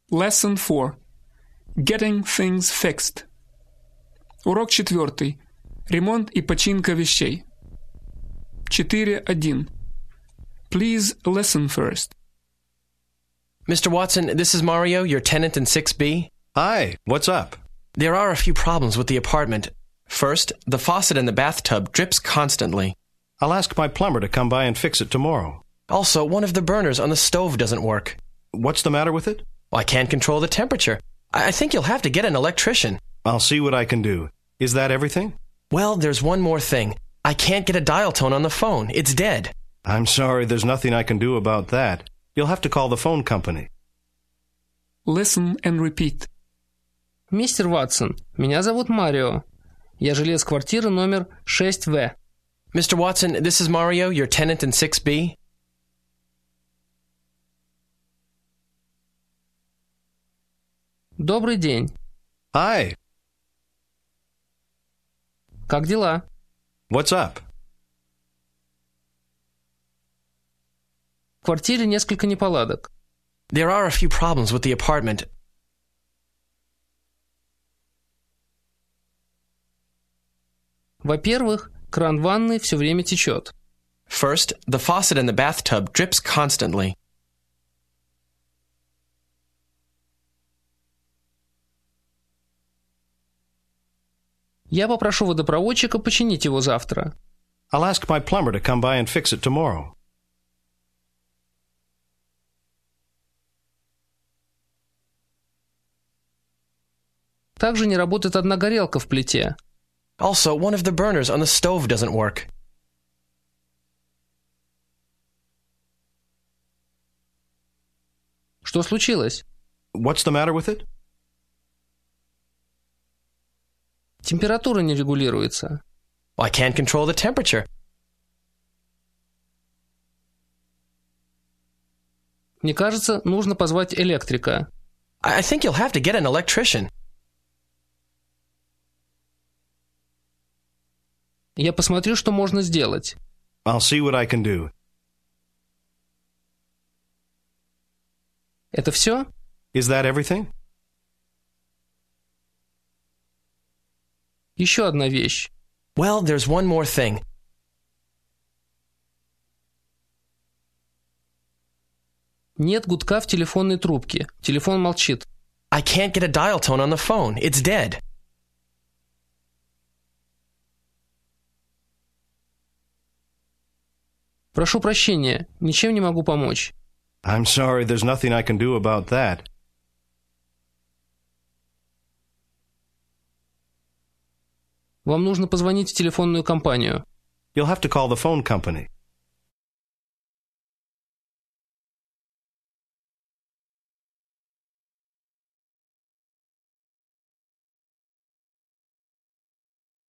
Lesson 4. Getting things fixed. Урок 4. Ремонт и починка вещей. 4.1. Please listen first. Mr. Watson, this is Mario, your tenant in 6B. Hi, what's up? There are a few problems with the apartment. First, the faucet in the bathtub drips constantly. I'll ask my plumber to come by and fix it tomorrow. Also, one of the burners on the stove doesn't work. What's the matter with it? Well, I can't control the temperature. I think you'll have to get an electrician. I'll see what I can do. Is that everything? Well, there's one more thing. I can't get a dial tone on the phone. It's dead. I'm sorry, there's nothing I can do about that. You'll have to call the phone company. Listen and repeat. Мистер Ватсон, меня зовут Марио. Я жилец квартиры номер 6В. Mr. Watson, this is Mario, your tenant in 6B. Добрый день. Hi, Как дела? what's up? В квартире несколько неполадок. There are a few problems with the apartment. Во-первых, кран ванной все время течет. First, the faucet in the bathtub drips constantly. Я попрошу водопроводчика починить его завтра. I'll ask my plumber to come by and fix it tomorrow. Также не работает одна горелка в плите. Also, one of the burners on the stove doesn't work. Что случилось? What's the matter with it? Температура не регулируется. Well, I can't control the temperature. Мне кажется, нужно позвать электрика. I think you'll have to get an electrician. Я посмотрю, что можно сделать. I'll see what I can do. Это все? Is that everything? Еще одна вещь. Well, there's one more thing. Нет гудка в телефонной трубке. Телефон молчит. I can't get a dial tone on the phone. It's dead. Прошу прощения, ничем не могу помочь. I'm sorry, there's nothing I can do about that. Вам нужно позвонить в телефонную компанию. You'll have to call the phone company.